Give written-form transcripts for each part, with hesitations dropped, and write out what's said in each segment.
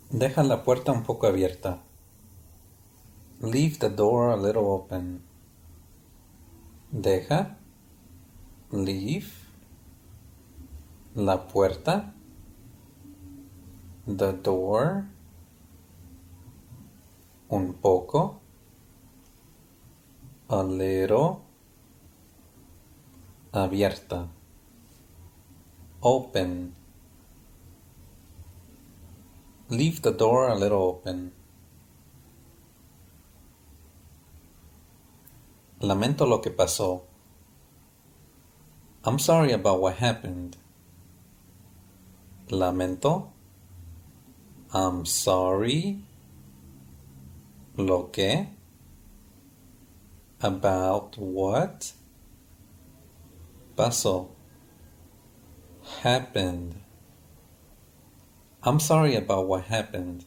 Deja la puerta un poco abierta. Leave the door a little open. Deja, leave, la puerta, the door, un poco, a little, abierta, open. Leave the door a little open. Lamento lo que pasó. I'm sorry about what happened. Lamento. I'm sorry. Lo que. About what. Pasó. Happened. I'm sorry about what happened.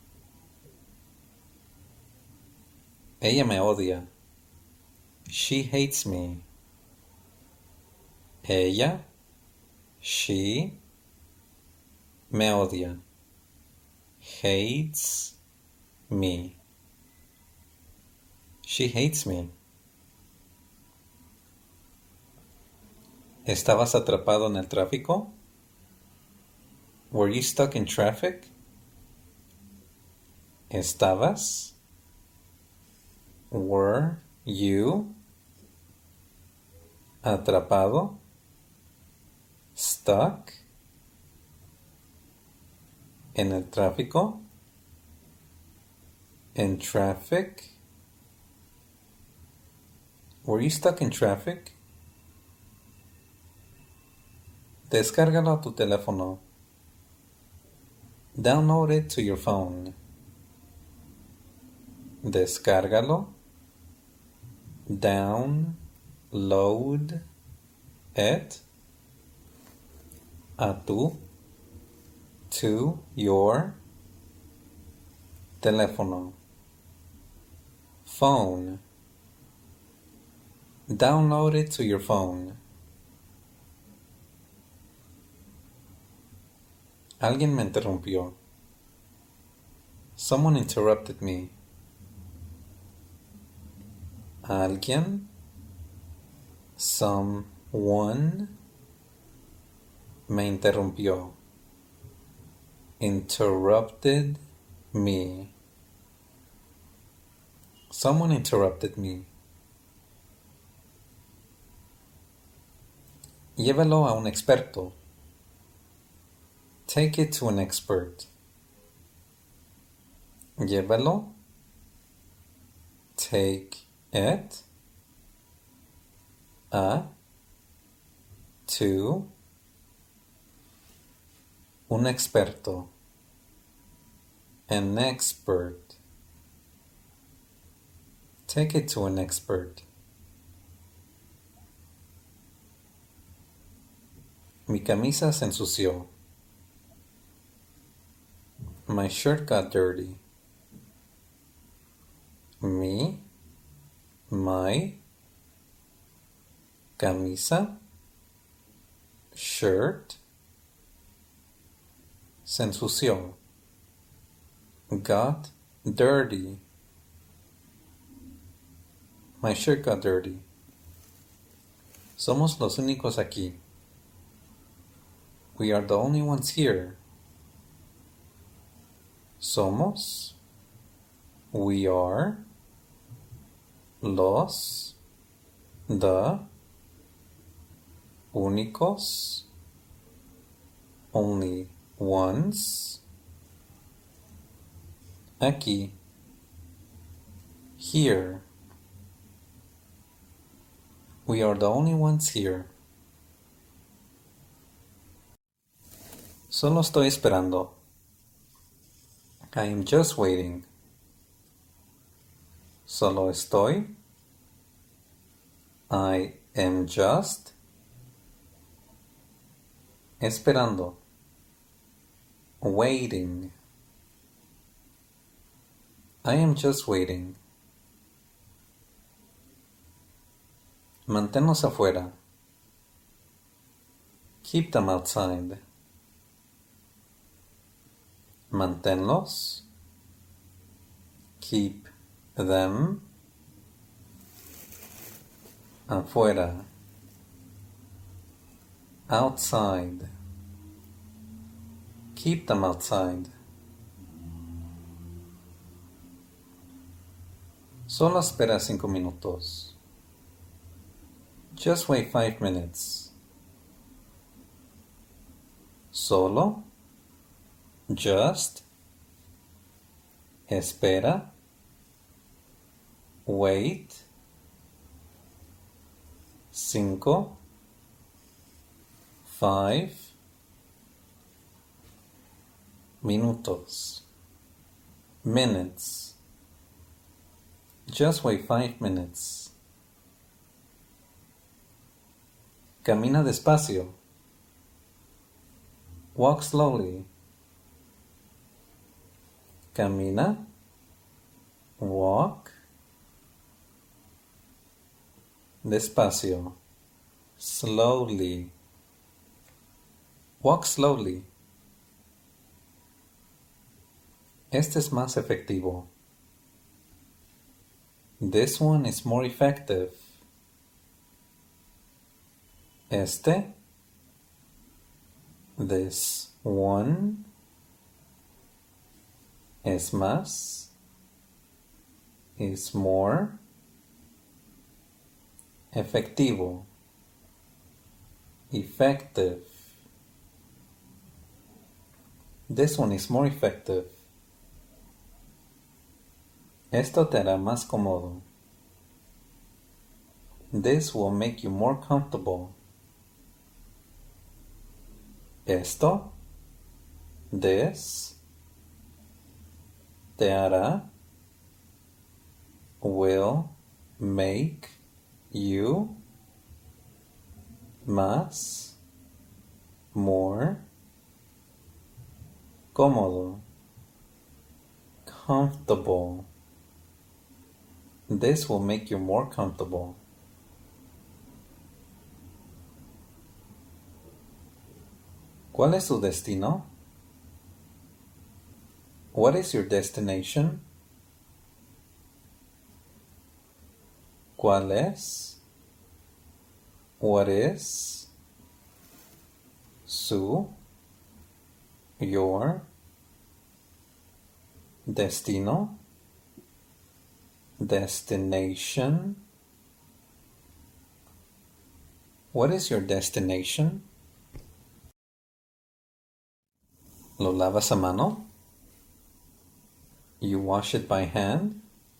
Ella me odia. She hates me. Ella, she, me odia. Hates me. She hates me. ¿Estabas atrapado en el tráfico? Were you stuck in traffic? ¿Estabas? Were you atrapado? Stuck en el tráfico? In traffic? Were you stuck in traffic? Descárgalo a tu teléfono. Download it to your phone. Descárgalo. Download it a tu, to your teléfono. Phone. Download it to your phone. Alguien me interrumpió. Someone interrupted me. Alguien, someone, me interrumpió. Interrupted me. Someone interrupted me. Llévalo a un experto. Take it to an expert. Llévalo. Take it. A. To. Un experto. An expert. Take it to an expert. Mi camisa se ensució. My shirt got dirty. Mi, my, camisa, shirt, se ensució. Got dirty. My shirt got dirty. Somos los únicos aquí. We are the only ones here. Somos. We are. Los. The. Únicos. Only ones. Aquí. Here. We are the only ones here. Solo estoy esperando. I am just waiting. Solo estoy. I am just. Esperando. Waiting. I am just waiting. Manténnos afuera. Keep them outside. Manténlos. Keep them. Afuera. Outside. Keep them outside. Solo espera 5 minutos. Just wait 5 minutes. Solo. Just. Espera. Wait. 5. 5 minutos. Minutes. Just wait 5 minutes. Camina despacio. Walk slowly. Camina. Walk. Despacio. Slowly. Walk slowly. Este es más efectivo. This one is more effective. Este. This one. Es más. Is more. Efectivo. Effective. This one is more effective. Esto te hará más cómodo. This will make you more comfortable. Esto. This. Te hará. Will make you más. More. Cómodo. Comfortable. This will make you more comfortable. ¿Cuál es su destino? What is your destination? ¿Cuál es? What is? Su. Your. Destino. Destination. What is your destination? ¿Lo lavas a mano? You wash it by hand?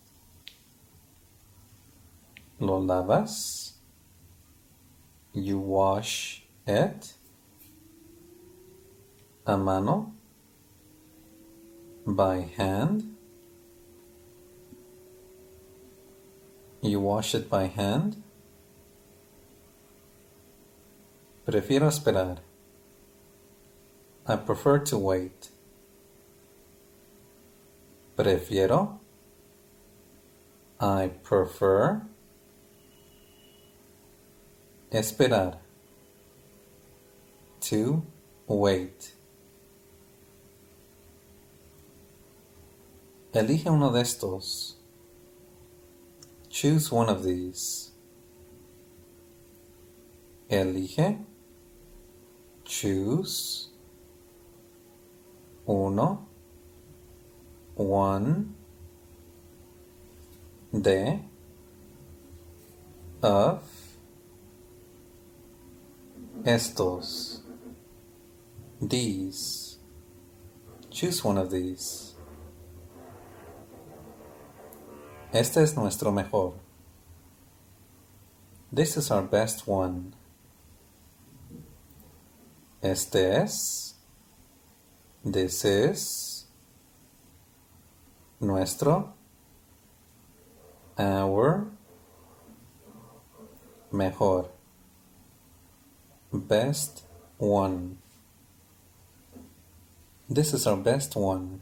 ¿Lo lavas? You wash it? A mano? By hand? You wash it by hand? Prefiero esperar. I prefer to wait. Prefiero. I prefer. Esperar. To wait. Elige uno de estos. Choose one of these. Elige. Choose. Uno. One. De. Of. Estos. These. Choose one of these. Este es nuestro mejor. This is our best one. Este es. This is. Nuestro. Our. Mejor. Best one. This is our best one.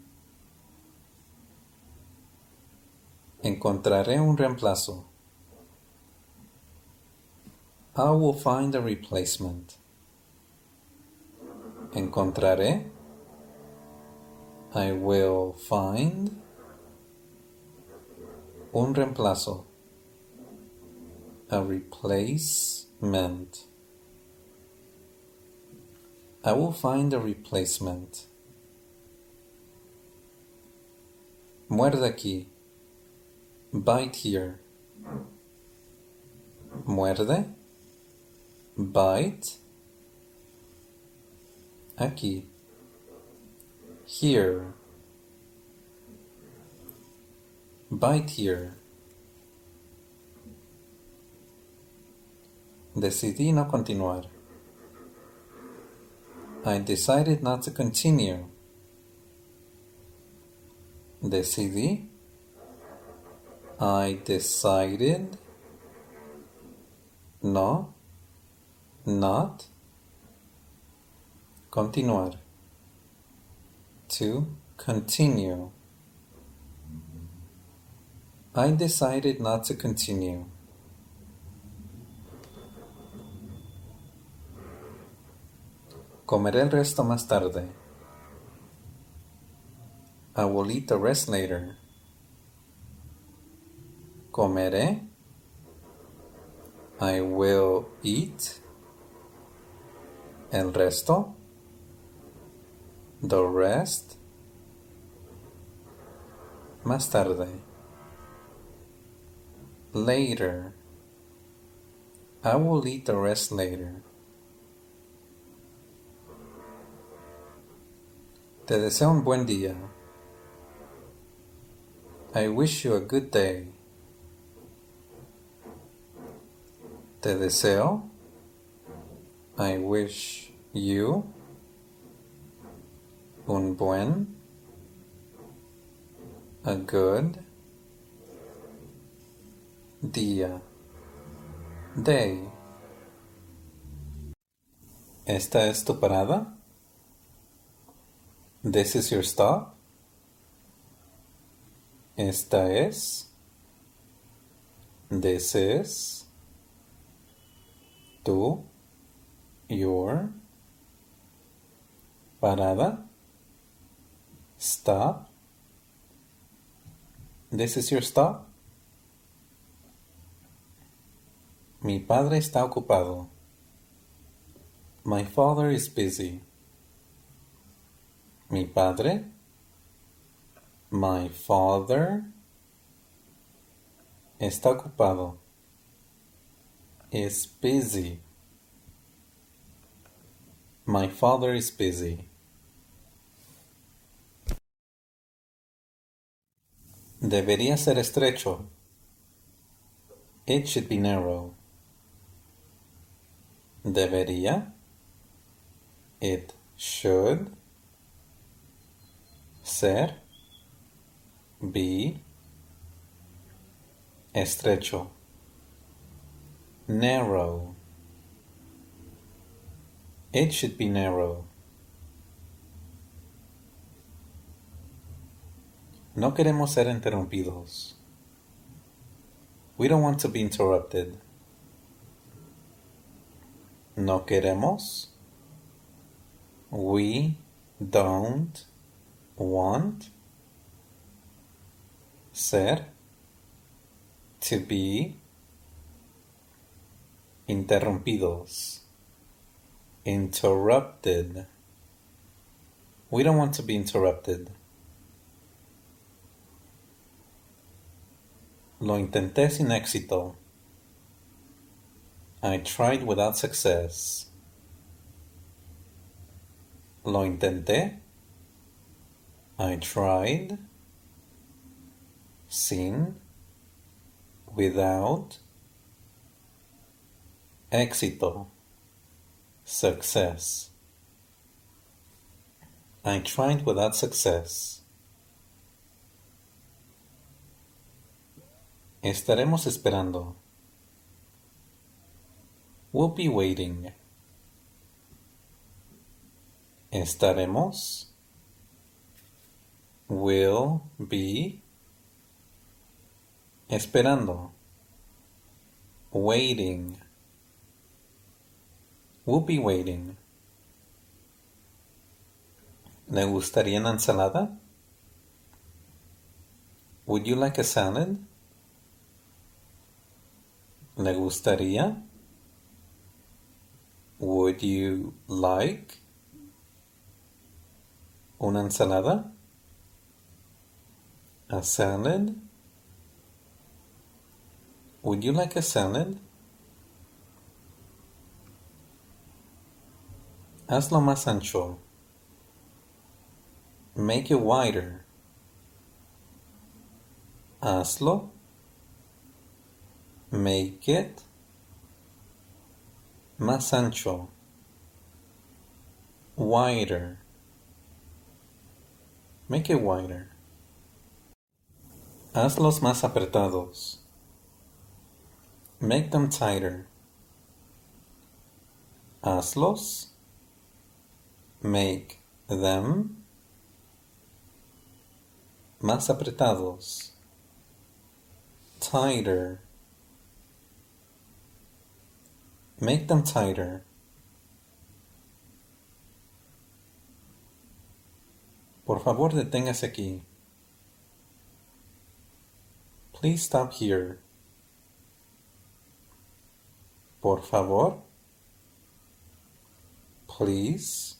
Encontraré un reemplazo. I will find a replacement. Encontraré. I will find un reemplazo, a replacement. I will find a replacement. Muerde aquí. Bite here. Muerde. Bite. Aquí. Here. Bite here. Decidí no continuar. I decided not to continue. Decidí. I decided. No. Not. Continuar. To continue. I decided not to continue. Comeré el resto más tarde. I will eat the rest later. Comeré. I will eat. El resto. The rest. Más tarde. Later. I will eat the rest later. Te deseo un buen día. I wish you a good day. Te deseo. I wish you un buen, a good día, day. ¿Esta es tu parada? This is your stop. Esta es. This is. Tu. Your. Parada. Stop. This is your stop. Mi padre está ocupado. My father is busy. Mi padre. My father. Está ocupado. Is busy. My father is busy. Debería ser estrecho. It should be narrow. Debería. It should. Ser. Be. Estrecho. Narrow. It should be narrow. No queremos ser interrumpidos. We don't want to be interrupted. No queremos. We don't want. Ser. To be. Interrumpidos. Interrupted. We don't want to be interrupted. Lo intenté sin éxito. I tried without success. Lo intenté. I tried. Sin. Without. Éxito. Success. I tried without success. Estaremos esperando. We'll be waiting. Estaremos. Will be. Esperando. Waiting. We'll be waiting. ¿Le gustaría una ensalada? Would you like a salad? ¿Le gustaría? Would you like una ensalada? A salad? Would you like a salad? Hazlo más ancho. Make it wider. Hazlo. Make it más ancho. Wider. Make it wider. Hazlos más apretados. Make them tighter. Hazlos. Make them más apretados. Tighter. Make them tighter. Por favor, deténgase aquí. Please stop here. Por favor. Please.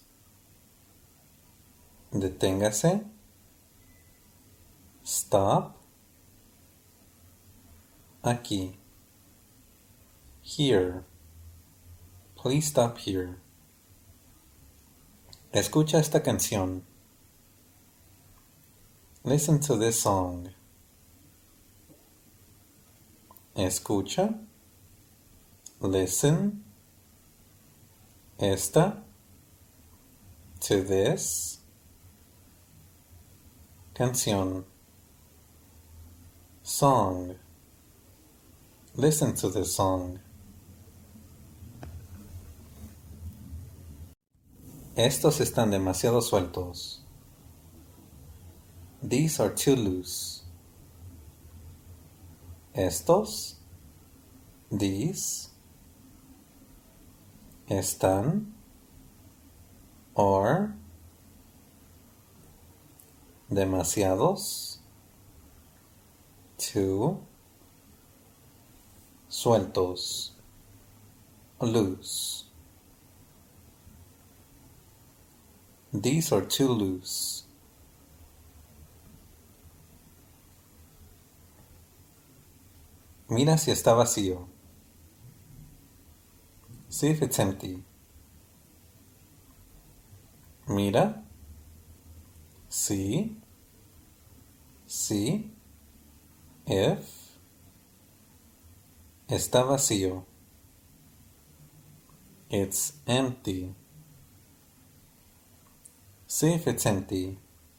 Deténgase. Stop. Aquí. Here. Please stop here. Escucha esta canción. Listen to this song. Escucha. Listen. Esta. To this. Canción. Song. Listen to this song. Estos están demasiado sueltos. These are too loose. Estos. These. Están. Are. Demasiados. Too. Sueltos. Loose. These are too loose. Mira si está vacío. See if it's empty. Mira. See. See. If. Está vacío. It's empty. See if it's empty.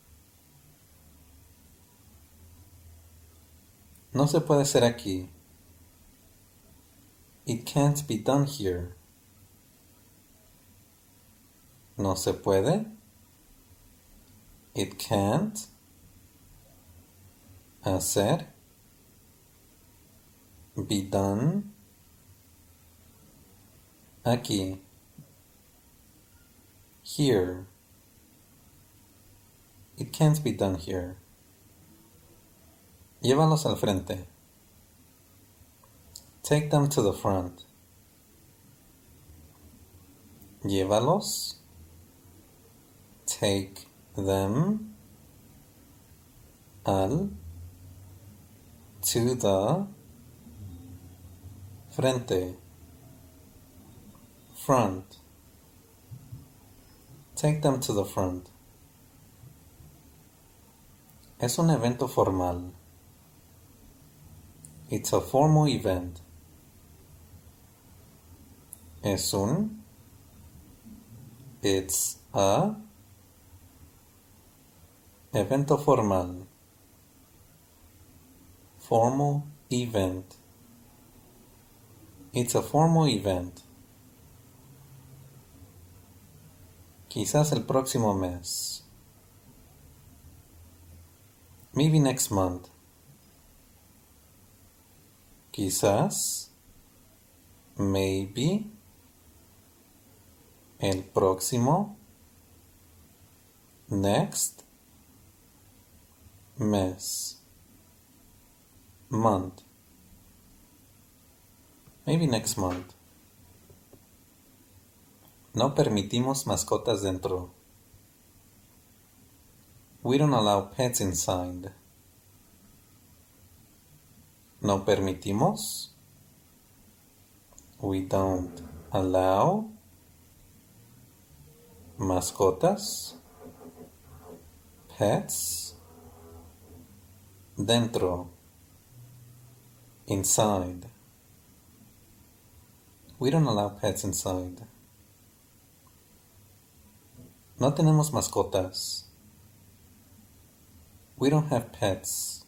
No se puede hacer aquí. It can't be done here. No se puede. It can't. Hacer. Be done. Aquí. Here. It can't be done here. Llévalos al frente. Take them to the front. Llévalos. Take them. Al. To the. Frente. Front. Take them to the front. Es un evento formal. It's a formal event. Es un. It's a. Evento formal. Formal event. It's a formal event. Quizás el próximo mes. Maybe next month. Quizás. Maybe. El próximo. Next. Mes. Month. Maybe next month. No permitimos mascotas dentro. We don't allow pets inside. No permitimos. We don't allow mascotas, pets, dentro, inside. We don't allow pets inside. No tenemos mascotas. We don't have pets.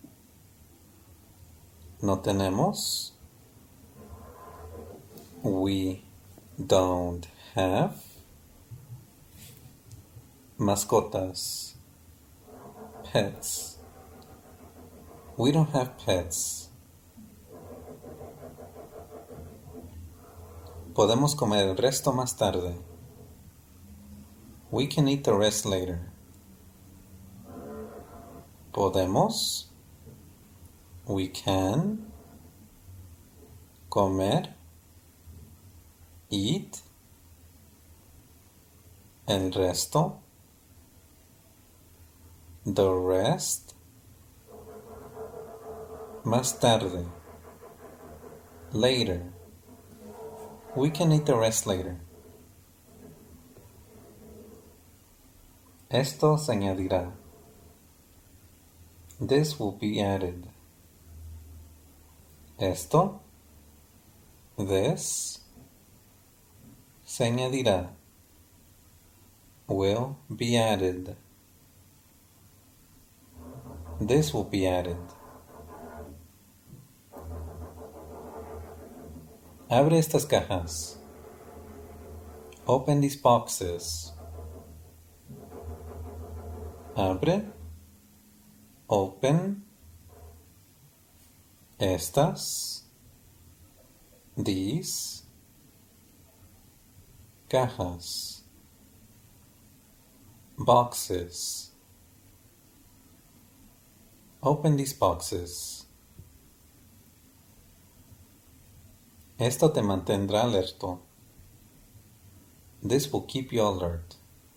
No tenemos. We don't have mascotas, pets. We don't have pets. Podemos comer el resto más tarde. We can eat the rest later. Podemos. We can. Comer. Eat. El resto. The rest. Más tarde. Later. We can eat the rest later. Esto se añadirá. This will be added. Esto. This. Se añadirá. Will be added. This will be added. Abre estas cajas. Open these boxes. Abre. Open. Estas. These. Cajas. Boxes. Open these boxes. Esto te mantendrá alerto. This will keep you alert.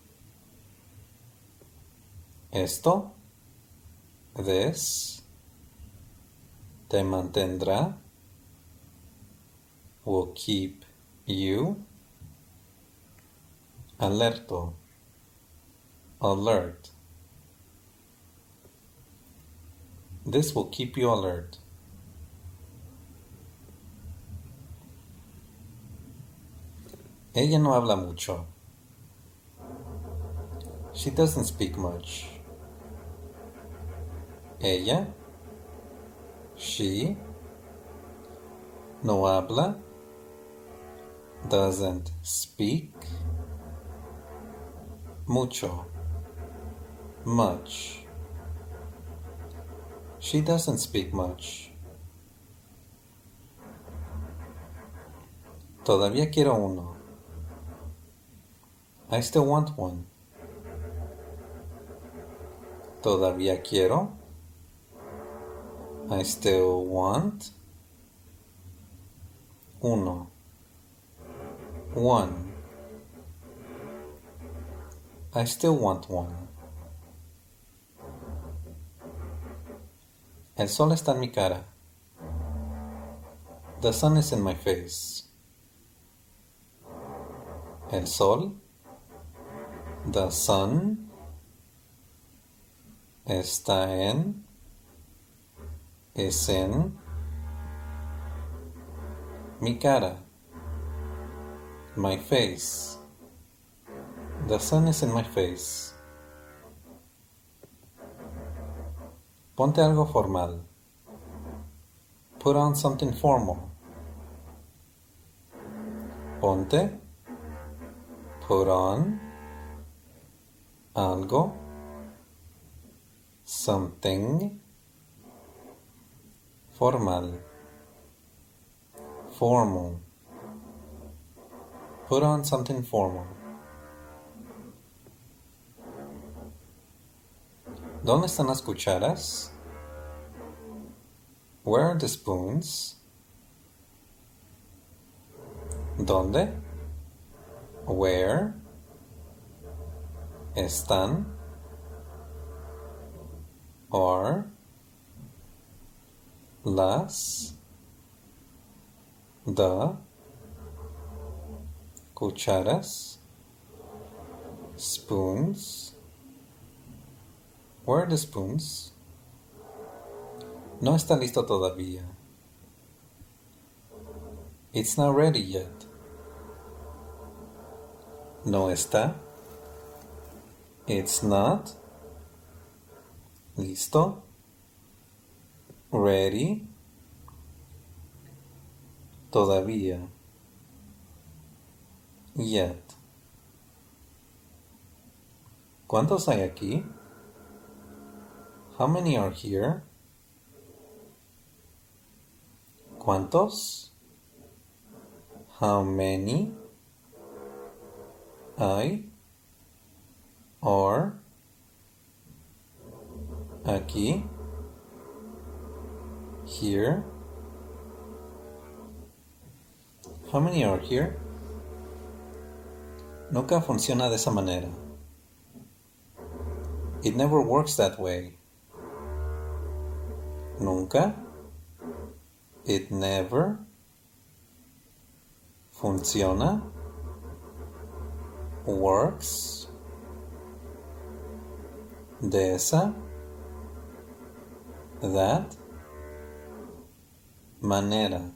Esto, this, te mantendrá, will keep you alerto, alert. This will keep you alert. Ella no habla mucho. She doesn't speak much. Ella, she, no habla, doesn't speak, mucho, much. She doesn't speak much. Todavía quiero uno. I still want one. Todavía quiero. I still want. Uno. One. I still want one. El sol está en mi cara. The sun is in my face. El sol. The sun. Está en. Es en. Mi cara. My face. The sun is in my face. Ponte algo formal. Put on something formal. Ponte. Put on. Algo. Something. Formal. Formal. Put on something formal. ¿Dónde están las cucharas? Where are the spoons? ¿Dónde? Where? ¿Están? Are? Las? The? Cucharas? Spoons? Where are the spoons? No está listo todavía. It's not ready yet. No está. It's not. Listo. Ready. Todavía. Yet. ¿Cuántos hay aquí? How many are here? ¿Cuántos? How many? Hay. Are. Aquí. Here. How many are here? Nunca funciona de esa manera. It never works that way. Nunca. It never. Funciona. Works. De esa. That. Manera.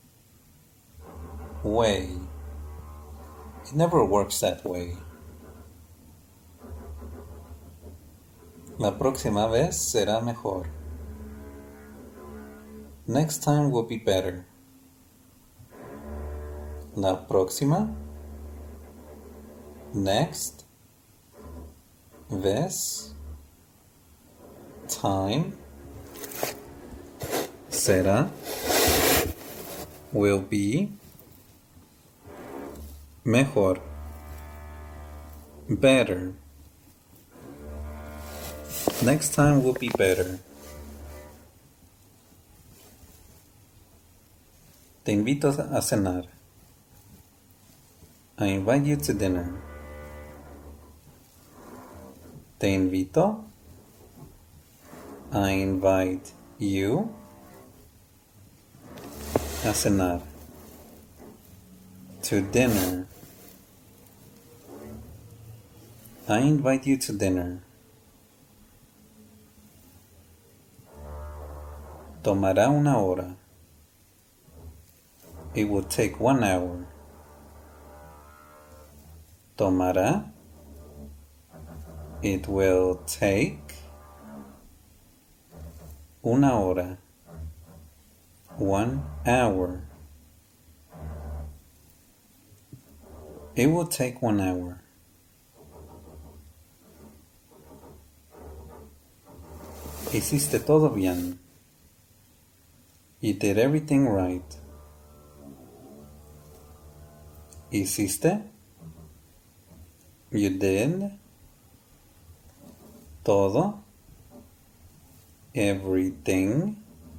Way. It never works that way. La próxima vez será mejor. Next time will be better. La próxima. Next. Vez. Time. Será. Will be. Mejor. Better. Next time will be better. Te invito a cenar. I invite you to dinner. Te invito. I invite you a cenar. To dinner. I invite you to dinner. Tomará una hora. It will take 1 hour. Tomará. It will take. Una hora. 1 hour. It will take 1 hour. Hiciste todo bien. You did everything right. Hiciste. You did. Todo. Everything.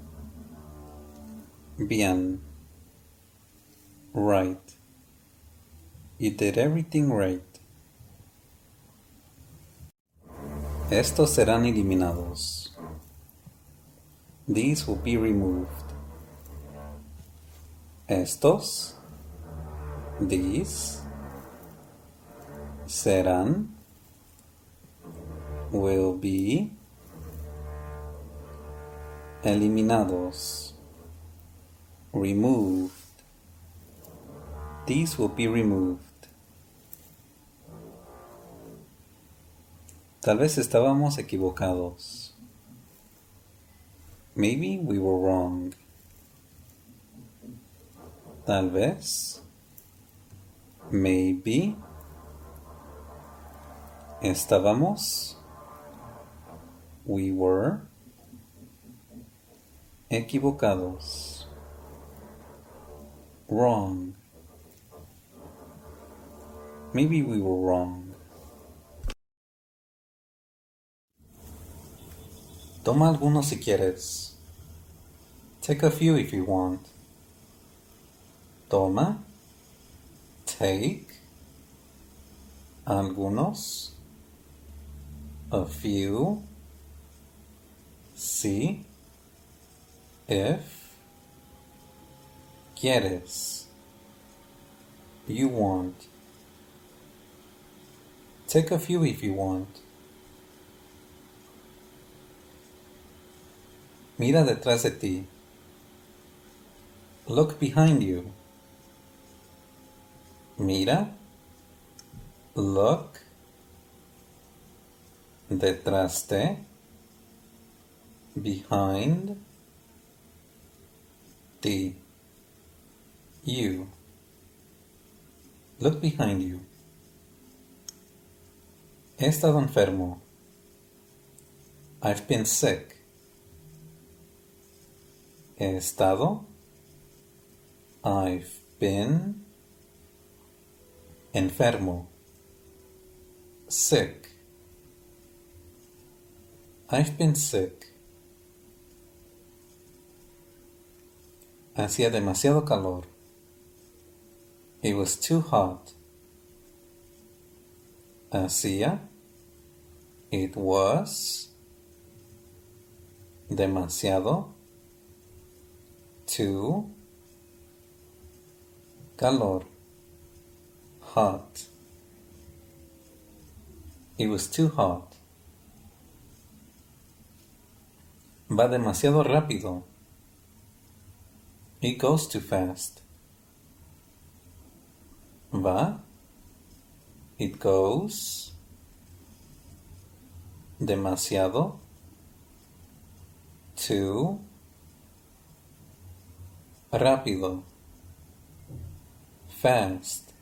Bien. Right. You did everything right. Estos serán eliminados. These will be removed. Estos. These. Serán. Will be. Eliminados. Removed. These will be removed. Tal vez estábamos equivocados. Maybe we were wrong. Tal vez. Maybe. Estábamos. We were. Equivocados. Wrong. Maybe we were wrong. Toma algunos si quieres. Take a few if you want. Toma. Take. Algunos. A few. Si. If. Quieres. You want. Take a few if you want. Mira detrás de ti. Look behind you. Mira. Look. Detrás de. Behind. Ti. You. Look behind you. He estado enfermo. I've been sick. He estado. I've been. Enfermo. Sick. I've been sick. Hacía demasiado calor. It was too hot. Hacía. It was. Demasiado. Too. Calor. Hot. It was too hot. Va demasiado rápido. It goes too fast. Va. It goes. Demasiado. Too. Rápido. Fast.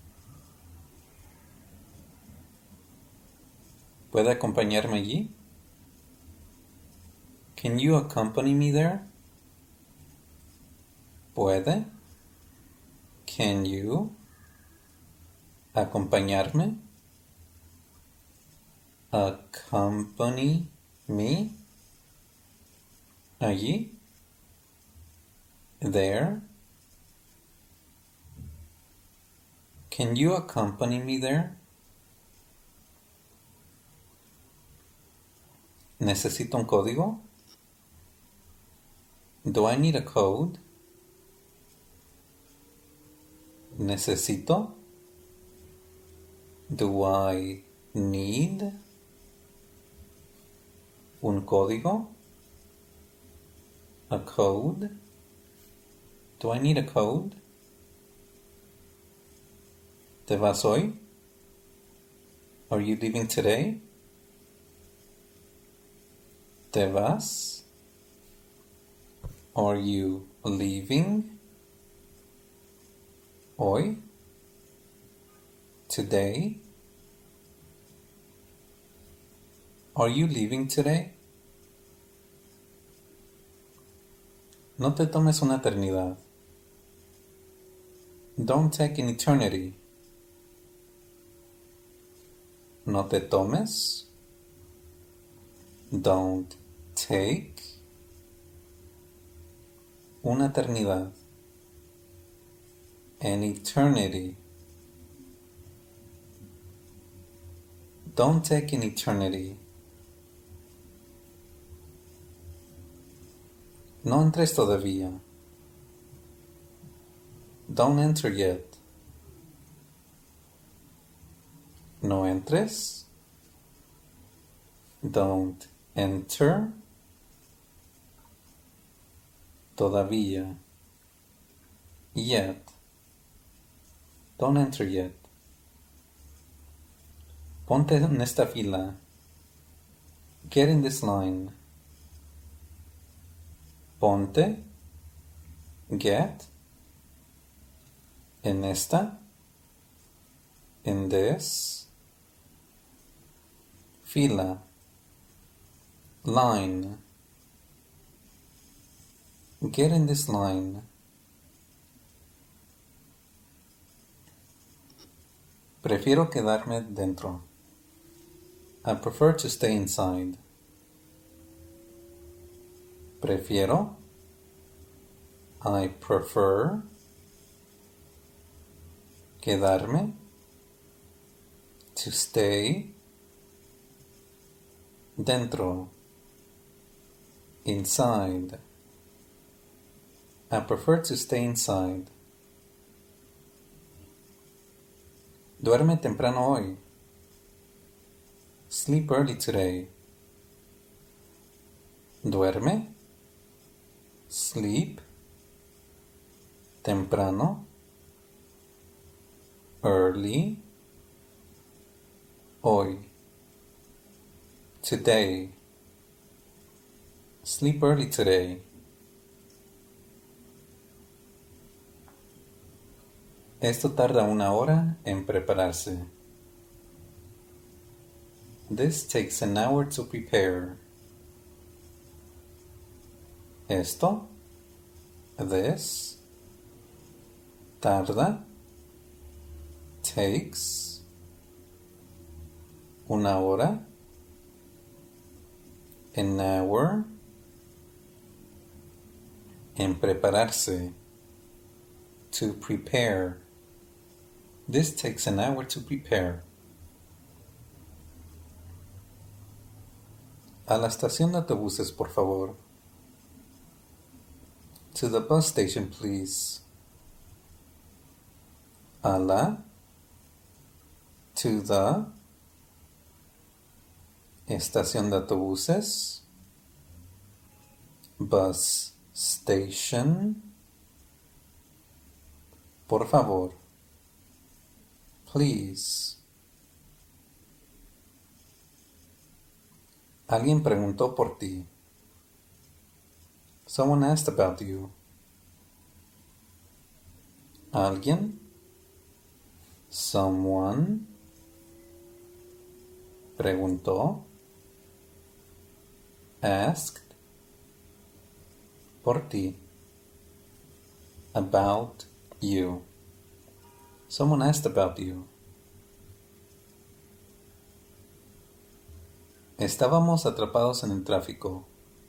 ¿Puede acompañarme allí? Can you accompany me there? ¿Puede? Can you? Acompañarme? Accompany me? Allí? There? Can you accompany me there? ¿Necesito un código? Do I need a code? ¿Necesito? Do I need un código? A code? Do I need a code? ¿Te vas hoy? Are you leaving today? ¿Te vas? Are you leaving? Hoy? Today? Are you leaving today? No te tomes una eternidad. Don't take an eternity. No te tomes. Don't take. Una eternidad. An eternity. Don't take an eternity. No entres todavía. Don't enter yet. No entres. Don't enter. Todavía. Yet. Don't enter yet. Ponte en esta fila. Get in this line. Ponte. Get. En esta. In this. Fila. Line. Get in this line. Prefiero quedarme dentro. I prefer to stay inside. Prefiero. I prefer quedarme. To stay. Dentro. Inside. I prefer to stay inside. Duerme temprano hoy. Sleep early today. Duerme. Sleep. Temprano. Early. Hoy. Today. Sleep early today. Esto tarda 1 hora en prepararse. This takes an hour to prepare. Esto. This. Tarda. Takes. 1 hora. An hour. En prepararse. To prepare. This takes an hour to prepare. A la estación de autobuses, por favor. To the bus station, please. A la. To the. Estación de autobuses. Bus station. Por favor. Please. Alguien preguntó por ti. Someone asked about you. Alguien. Someone. Preguntó. Asked. Por ti. About you. Someone asked about you. Estábamos atrapados en el tráfico.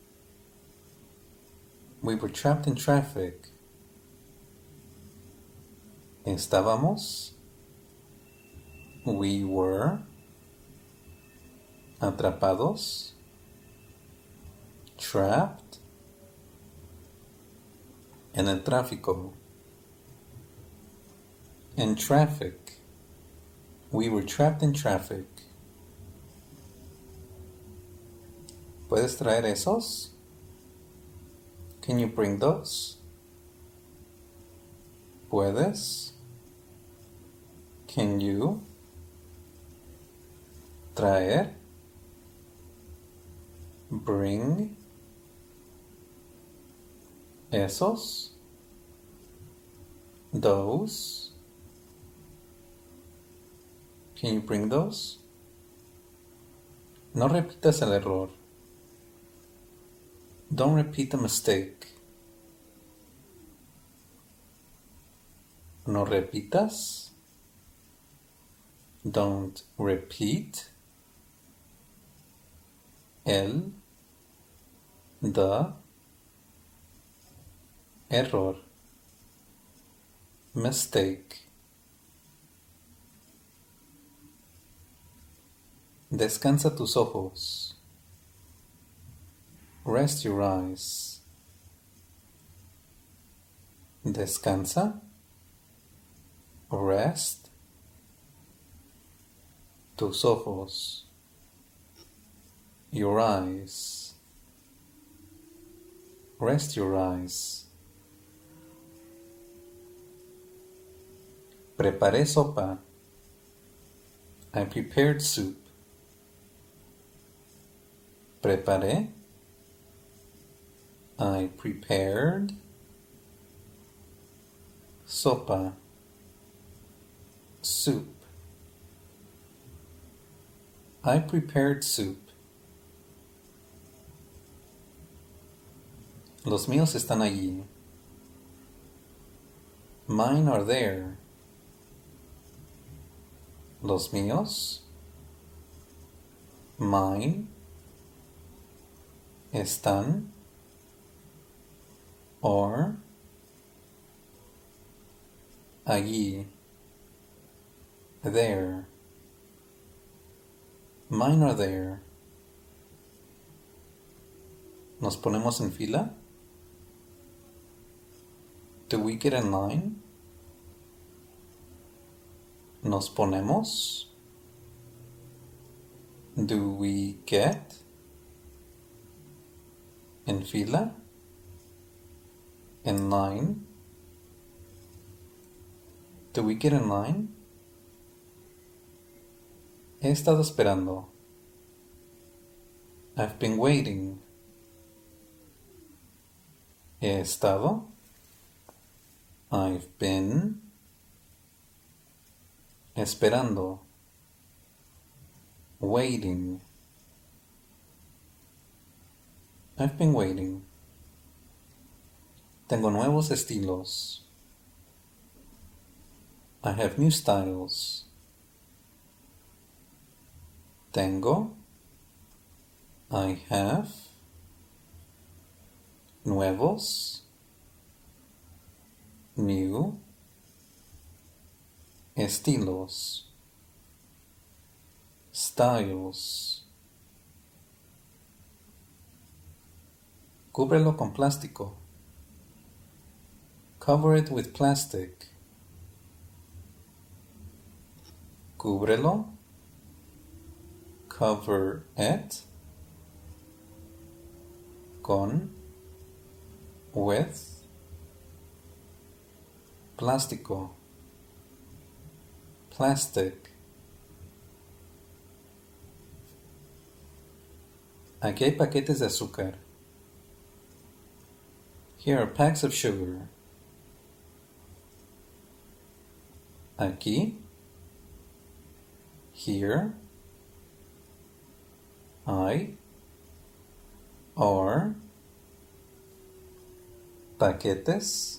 We were trapped in traffic. Estábamos. We were. Atrapados. Trapped. En el tráfico. In traffic. We were trapped in traffic. ¿Puedes traer esos? Can you bring those? ¿Puedes? Can you? Traer. Bring. Esos. Those. Can you bring those? No repitas el error. Don't repeat the mistake. No repitas. Don't repeat. El. The. Error. Mistake. Descansa tus ojos. Rest your eyes. Descansa. Rest. Tus ojos. Your eyes. Rest your eyes. Preparé sopa. I prepared soup. Preparé. I prepared. Sopa. Soup. I prepared soup. Los míos están allí. Mine are there. Los míos. Mine. Están. Are. allí, there. Mine are there. ¿Nos ponemos en fila? Do we get in line? ¿Nos ponemos? Do we get en fila? In line? Do we get in line? He estado esperando. I've been waiting. He estado. I've been esperando. Waiting. I've been waiting. Tengo nuevos estilos. I have new styles. Tengo. I have. Nuevos. New. Estilos. Styles. Cúbrelo con plástico. Cover it with plastic. Cúbrelo. Cover it. Con. With. Plástico. Plastic. Aquí hay paquetes de azúcar. Here are packs of sugar. Aquí. Here. I. Are. Paquetes.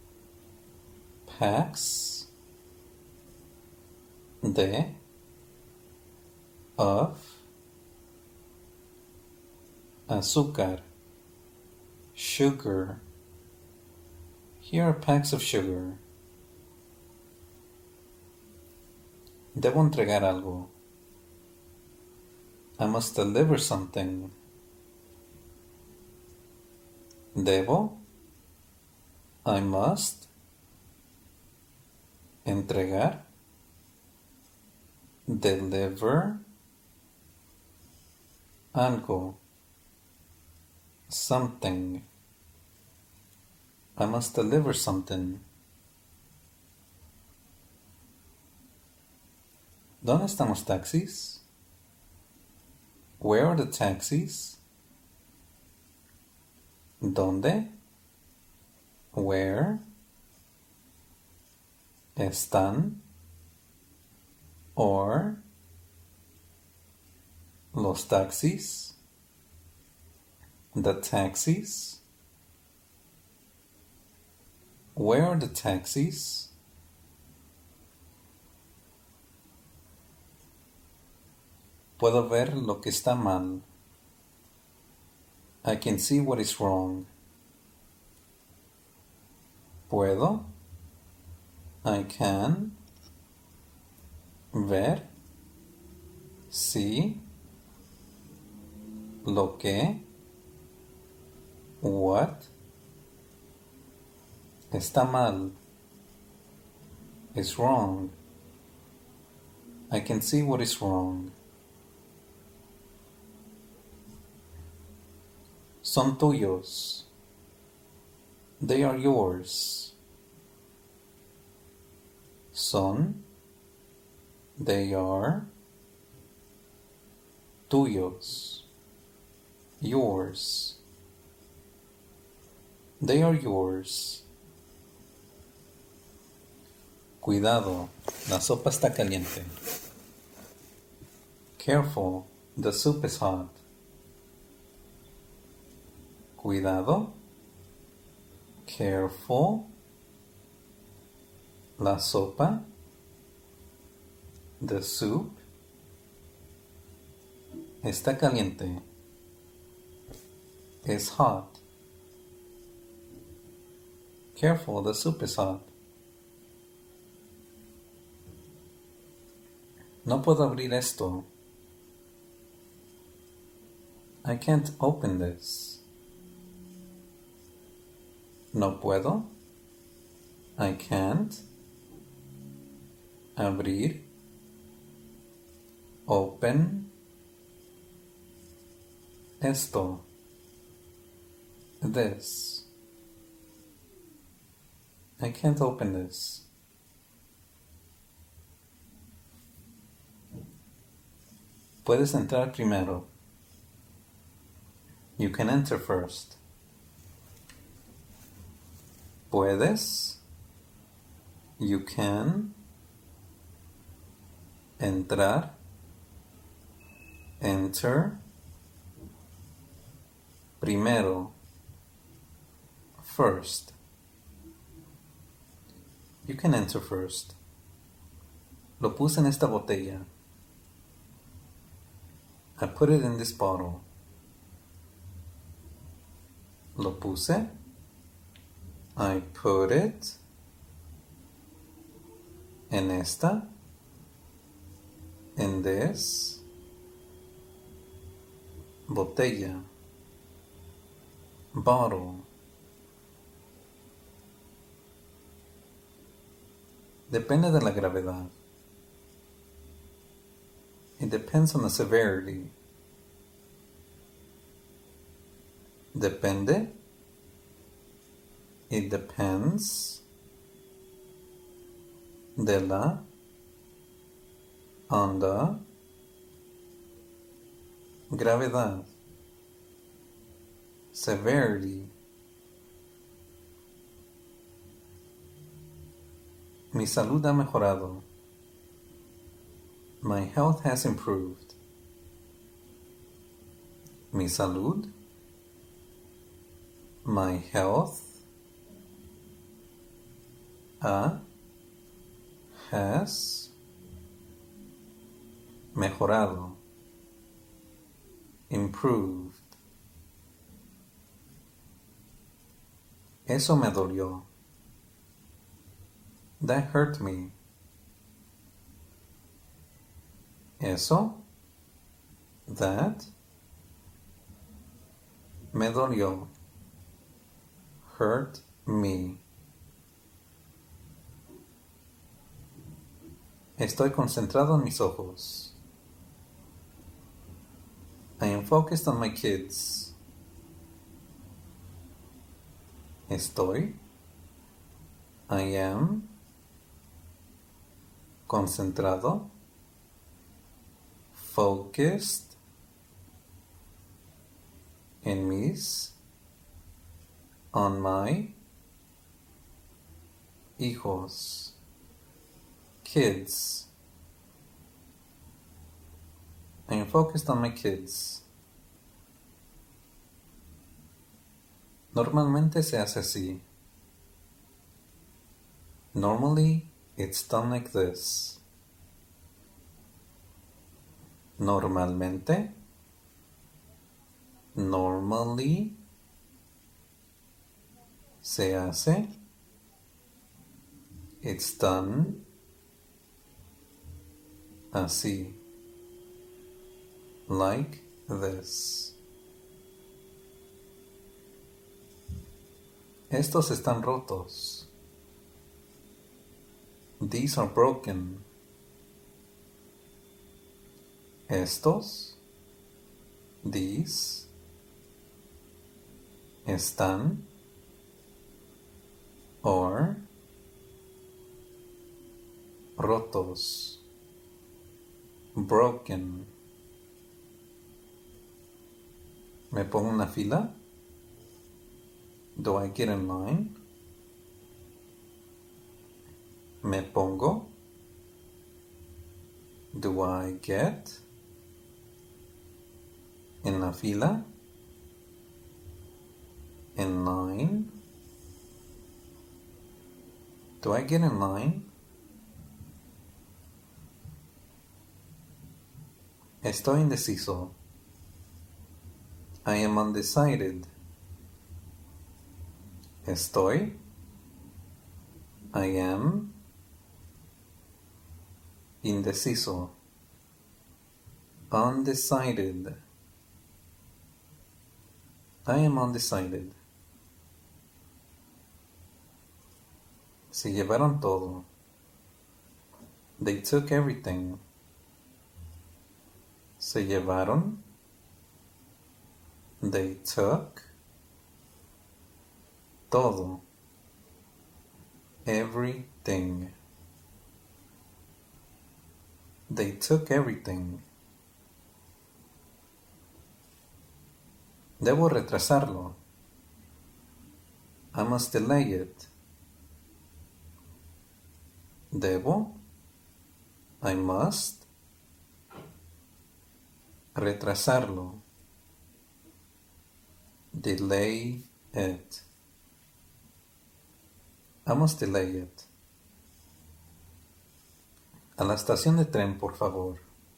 Packs. De. Of. Azúcar. Sugar. Here are packs of sugar. Debo entregar algo. I must deliver something. Debo. I must. Entregar. Deliver. Algo. Something. I must deliver something. ¿Dónde están los taxis? Where are the taxis? ¿Dónde? Where? Están? Or? Los taxis? The taxis? Where are the taxis? Puedo ver lo que está mal. I can see what is wrong. Puedo. I can. Ver. See. Lo que. What. Está mal. Is wrong. I can see what is wrong. Son tuyos. They are yours. Son. They are. Tuyos. Yours. They are yours. Cuidado, la sopa está caliente. Careful, the soup is hot. Cuidado. Careful. La sopa. The soup. Está caliente. Is hot. Careful, the soup is hot. No puedo abrir esto. I can't open this. No puedo. I can't. Abrir. Open. Esto. This. I can't open this. Puedes entrar primero. You can enter first. Puedes. You can. Entrar. Enter. Primero. First. You can enter first. Lo puse en esta botella. I put it in this bottle. Lo puse. I put it en esta. In this. Botella. Bottle. Depende de la gravedad. It depends on the severity. Depende. It depends. De la. On the. Gravedad. Severity. Mi salud ha mejorado. My health has improved. Mi salud. My health. Has mejorado. Improved. Eso me dolió. That hurt me. Eso. That. Me dolió. Hurt me. Estoy concentrado en mis ojos. I am focused on my kids. Estoy. I am. Concentrado. Focused. En mis. On my. Hijos. Kids. I am focused on my kids. Normalmente se hace así. Normally, it's done like this. Normalmente. Normally. Se hace. It's done. Así. Like this. Estos están rotos. These are broken. Estos. These. Están. Or. Rotos. Broken. ¿Me pongo en la fila? Do I get in line? ¿Me pongo? Do I get? En la fila? In line? Do I get in line? Estoy indeciso. I am undecided. Estoy. I am. Indeciso. Undecided. I am undecided. Se llevaron todo. They took everything. Se llevaron. They took todo. Everything. They took everything. Debo retrasarlo. I must delay it. Debo. I must. Retrasarlo. Delay it. I must delay it. A la estación de tren, por favor.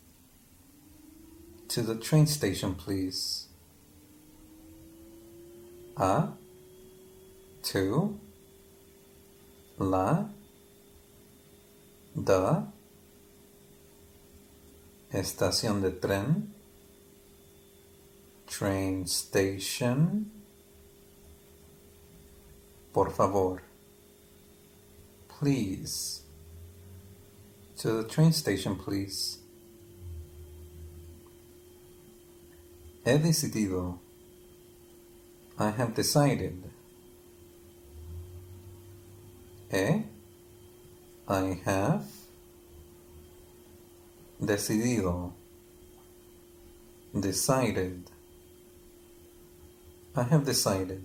To the train station, please. A. To. La. The. Estación de tren. Train station. Por favor. Please. To the train station, please. He decidido. I have decided. I have decidido. Decided. I have decided.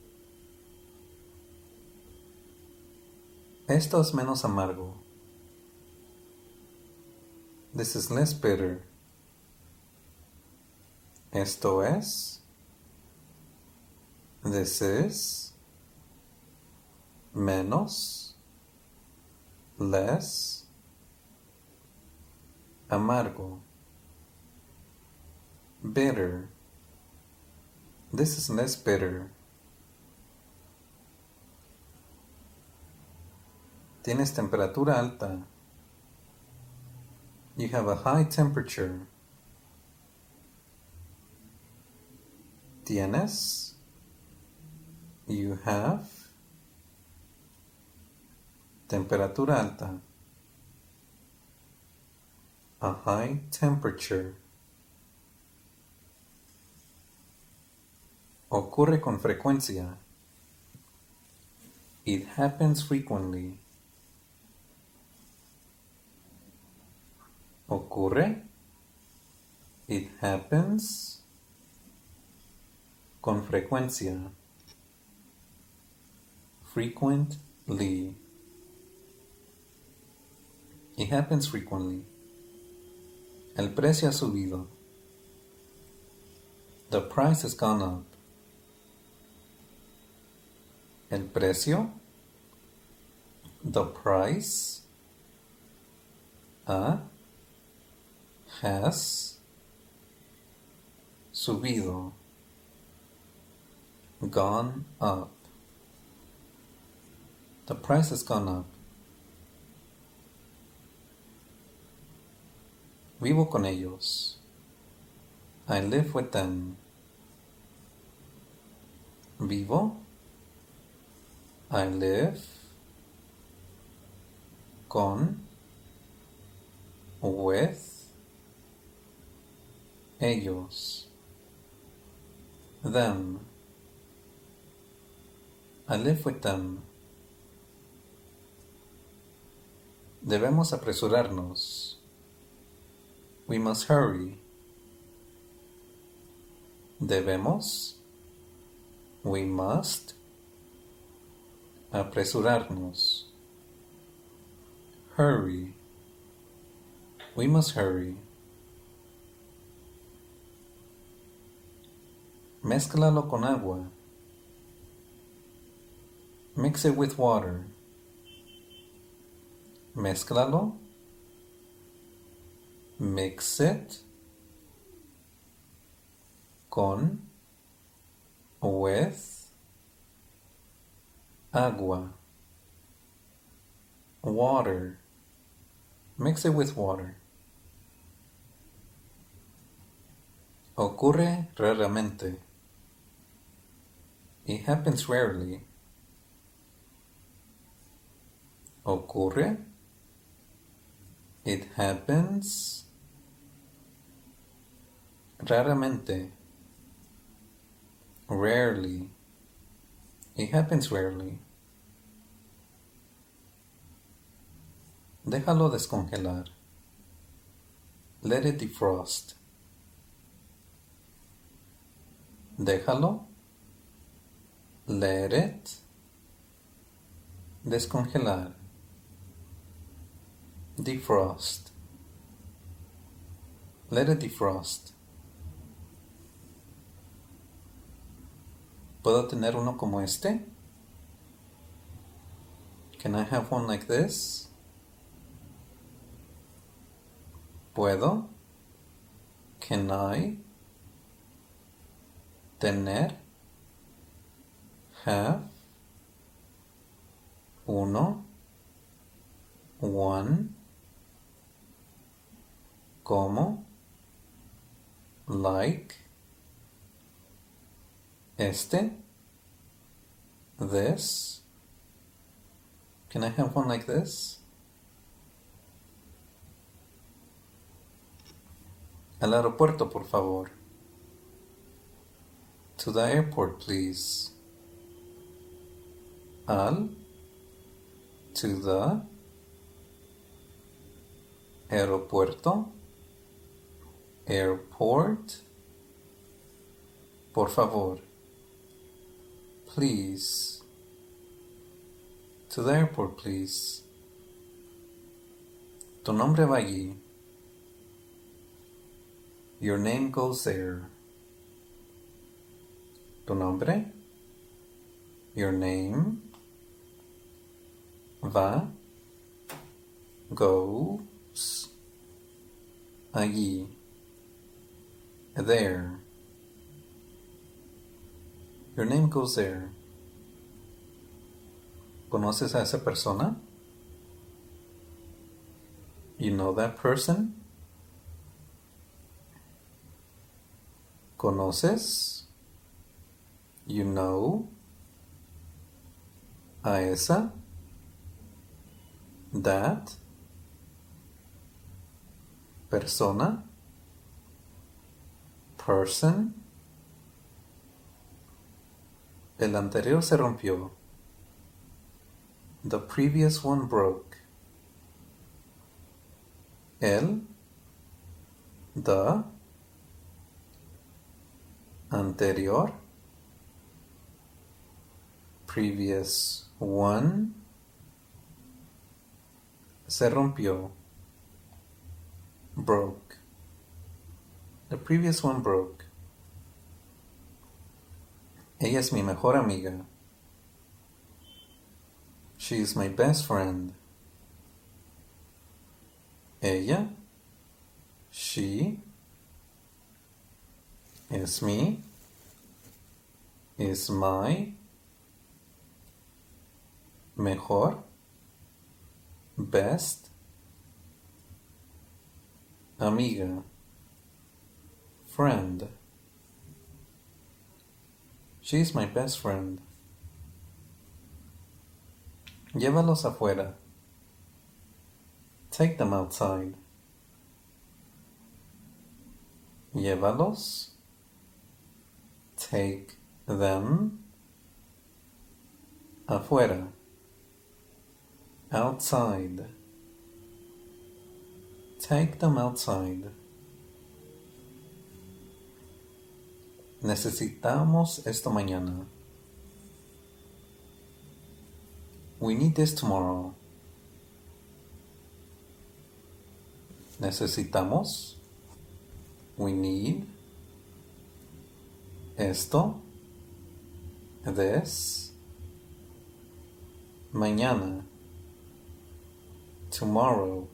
Esto es menos amargo. This is less bitter. Esto es. This is. Menos. Less. Amargo. Bitter. This is less bitter. Tienes temperatura alta. You have a high temperature. Tienes. You have. Temperatura alta. A high temperature. Ocurre con frecuencia. It happens frequently. Ocurre. It happens. Con frecuencia. Frequently. It happens frequently. El precio ha subido. The price has gone up. El precio. The price. Has subido. Gone up. The price has gone up. Vivo con ellos. I live with them. Vivo. I live. Con. With. Ellos. Them. I live with them. Debemos apresurarnos. We must hurry. Debemos. We must. Apresurarnos. Hurry. We must hurry. Mézclalo con agua. Mix it with water. Mézclalo. Mix it. Con. With. Agua. Water. Mix it with water. Ocurre raramente. It happens rarely. Ocurre. It happens. Raramente. Rarely. It happens rarely. Déjalo descongelar. Let it defrost. Déjalo. Let it. Descongelar. Defrost. Let it defrost. ¿Puedo tener uno como este? Can I have one like this? ¿Puedo? Can I? Tener. Have. Uno. One. Como. Like. Este. This. Can I have one like this? Al aeropuerto, por favor. To the airport, please. Al. To the. Aeropuerto. Airport. Por favor. Please. To the airport, please. Tu nombre va allí. Your name goes there. Tu nombre. Your name. Va. Goes. Allí. There. Your name goes there. ¿Conoces a esa persona? You know that person? ¿Conoces? You know? A esa? That? Persona? Person? El anterior se rompió. The previous one broke. El. The. Anterior. Previous one. Se rompió. Broke. The previous one broke. Ella es mi mejor amiga. She is my best friend. Ella. She. Is me. Is my. Mejor. Best. Amiga. Friend. She is my best friend. Llévalos afuera. Take them outside. Llévalos. Take them. Afuera. Outside. Take them outside. Necesitamos esto mañana. We need this tomorrow. Necesitamos. We need. Esto. This. Mañana. Tomorrow.